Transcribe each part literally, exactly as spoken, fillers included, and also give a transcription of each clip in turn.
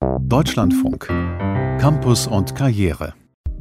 Deutschlandfunk. Campus und Karriere.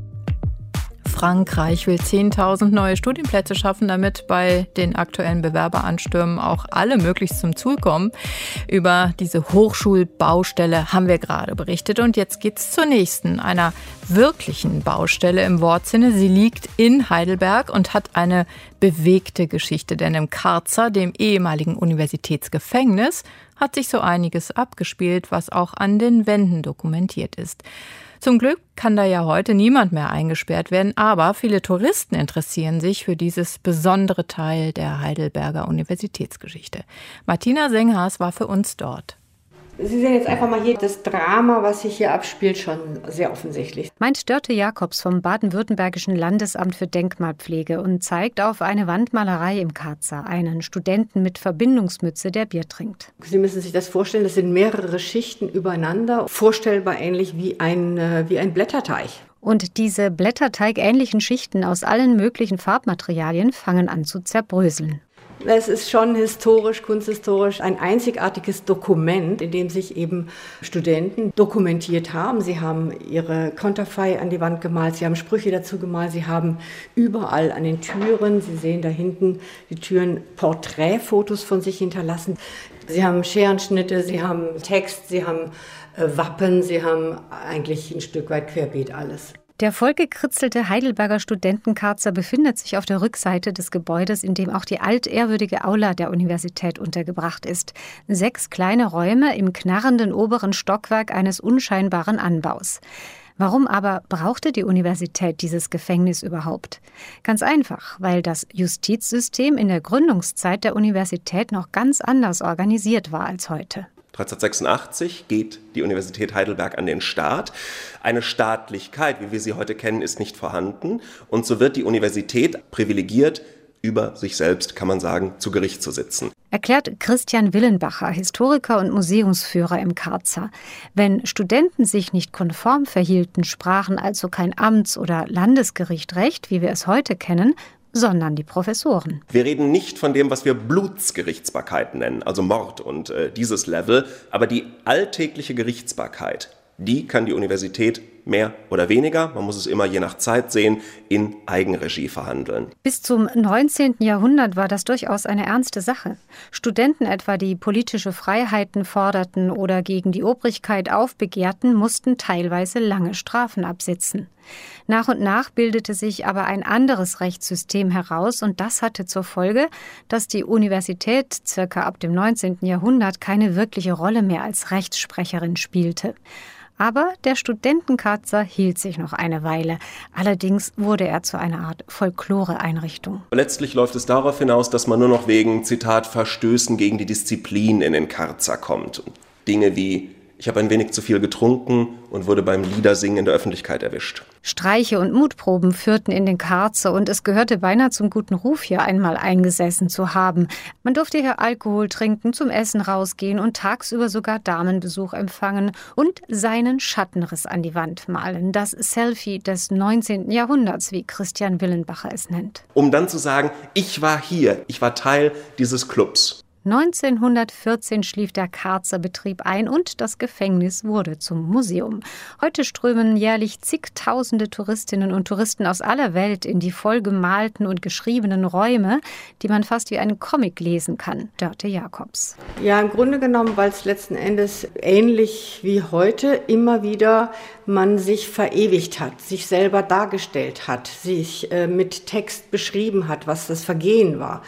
Frankreich will zehntausend neue Studienplätze schaffen, damit bei den aktuellen Bewerberanstürmen auch alle möglichst zum Zug kommen. Über diese Hochschulbaustelle haben wir gerade berichtet. Und jetzt geht's zur nächsten, einer wirklichen Baustelle im Wortsinne. Sie liegt in Heidelberg und hat eine bewegte Geschichte. Denn im Karzer, dem ehemaligen Universitätsgefängnis, hat sich so einiges abgespielt, was auch an den Wänden dokumentiert ist. Zum Glück kann da ja heute niemand mehr eingesperrt werden, aber viele Touristen interessieren sich für dieses besondere Teil der Heidelberger Universitätsgeschichte. Martina Senghas war für uns dort. Sie sehen jetzt einfach mal hier das Drama, was sich hier abspielt, schon sehr offensichtlich. Meint Dörte Jacobs vom Baden-Württembergischen Landesamt für Denkmalpflege und zeigt auf eine Wandmalerei im Karzer einen Studenten mit Verbindungsmütze, der Bier trinkt. Sie müssen sich das vorstellen, das sind mehrere Schichten übereinander, vorstellbar ähnlich wie ein, wie ein Blätterteig. Und diese blätterteigähnlichen Schichten aus allen möglichen Farbmaterialien fangen an zu zerbröseln. Es ist schon historisch, kunsthistorisch ein einzigartiges Dokument, in dem sich eben Studenten dokumentiert haben. Sie haben ihre Konterfei an die Wand gemalt, sie haben Sprüche dazu gemalt, sie haben überall an den Türen, Sie sehen da hinten die Türen, Porträtfotos von sich hinterlassen. Sie haben Scherenschnitte, sie haben Text, sie haben Wappen, sie haben eigentlich ein Stück weit querbeet alles. Der vollgekritzelte Heidelberger Studentenkarzer befindet sich auf der Rückseite des Gebäudes, in dem auch die altehrwürdige Aula der Universität untergebracht ist. Sechs kleine Räume im knarrenden oberen Stockwerk eines unscheinbaren Anbaus. Warum aber brauchte die Universität dieses Gefängnis überhaupt? Ganz einfach, weil das Justizsystem in der Gründungszeit der Universität noch ganz anders organisiert war als heute. dreizehnhundertsechsundachtzig geht die Universität Heidelberg an den Start. Eine Staatlichkeit, wie wir sie heute kennen, ist nicht vorhanden. Und so wird die Universität privilegiert, über sich selbst, kann man sagen, zu Gericht zu sitzen. Erklärt Christian Willenbacher, Historiker und Museumsführer im Karzer. Wenn Studenten sich nicht konform verhielten, sprachen also kein Amts- oder Landesgericht Recht, wie wir es heute kennen, sondern die Professoren. Wir reden nicht von dem, was wir Blutsgerichtsbarkeit nennen, also Mord und äh, dieses Level, aber die alltägliche Gerichtsbarkeit, die kann die Universität mehr oder weniger, man muss es immer je nach Zeit sehen, in Eigenregie verhandeln. Bis zum neunzehnten Jahrhundert war das durchaus eine ernste Sache. Studenten etwa, die politische Freiheiten forderten oder gegen die Obrigkeit aufbegehrten, mussten teilweise lange Strafen absitzen. Nach und nach bildete sich aber ein anderes Rechtssystem heraus und das hatte zur Folge, dass die Universität circa ab dem neunzehnten Jahrhundert keine wirkliche Rolle mehr als Rechtssprecherin spielte. Aber der Studentenkarzer hielt sich noch eine Weile. Allerdings wurde er zu einer Art Folklore-Einrichtung. Letztlich läuft es darauf hinaus, dass man nur noch wegen, Zitat, Verstößen gegen die Disziplin in den Karzer kommt. Und Dinge wie: Ich habe ein wenig zu viel getrunken und wurde beim Liedersingen in der Öffentlichkeit erwischt. Streiche und Mutproben führten in den Karzer und es gehörte beinahe zum guten Ruf, hier einmal eingesessen zu haben. Man durfte hier Alkohol trinken, zum Essen rausgehen und tagsüber sogar Damenbesuch empfangen und seinen Schattenriss an die Wand malen. Das Selfie des neunzehnten Jahrhunderts, wie Christian Willenbacher es nennt. Um dann zu sagen, ich war hier, ich war Teil dieses Clubs. neunzehnhundertvierzehn schlief der Karzer Betrieb ein und das Gefängnis wurde zum Museum. Heute strömen jährlich zigtausende Touristinnen und Touristen aus aller Welt in die vollgemalten und geschriebenen Räume, die man fast wie einen Comic lesen kann. Dörte Jacobs. Ja, im Grunde genommen, weil es letzten Endes ähnlich wie heute immer wieder man sich verewigt hat, sich selber dargestellt hat, sich äh, mit Text beschrieben hat, was das Vergehen war.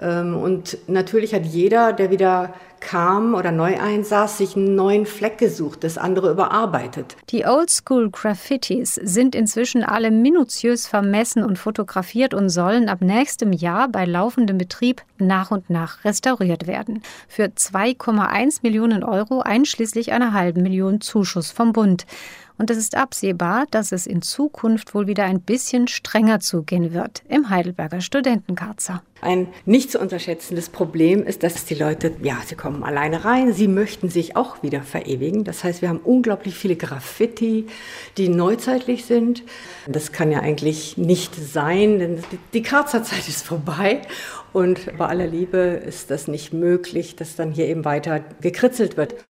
Und natürlich hat jeder, der wieder kam oder neu einsaß, sich einen neuen Fleck gesucht, das andere überarbeitet. Die Oldschool-Graffitis sind inzwischen alle minutiös vermessen und fotografiert und sollen ab nächstem Jahr bei laufendem Betrieb nach und nach restauriert werden. Für zwei Komma eins Millionen Euro einschließlich einer halben Million Zuschuss vom Bund. Und es ist absehbar, dass es in Zukunft wohl wieder ein bisschen strenger zugehen wird im Heidelberger Studentenkarzer. Ein nicht zu unterschätzendes Problem ist, dass die Leute, ja, sie kommen alleine rein, sie möchten sich auch wieder verewigen. Das heißt, wir haben unglaublich viele Graffiti, die neuzeitlich sind. Das kann ja eigentlich nicht sein, denn die Karzerzeit ist vorbei. Und bei aller Liebe ist das nicht möglich, dass dann hier eben weiter gekritzelt wird.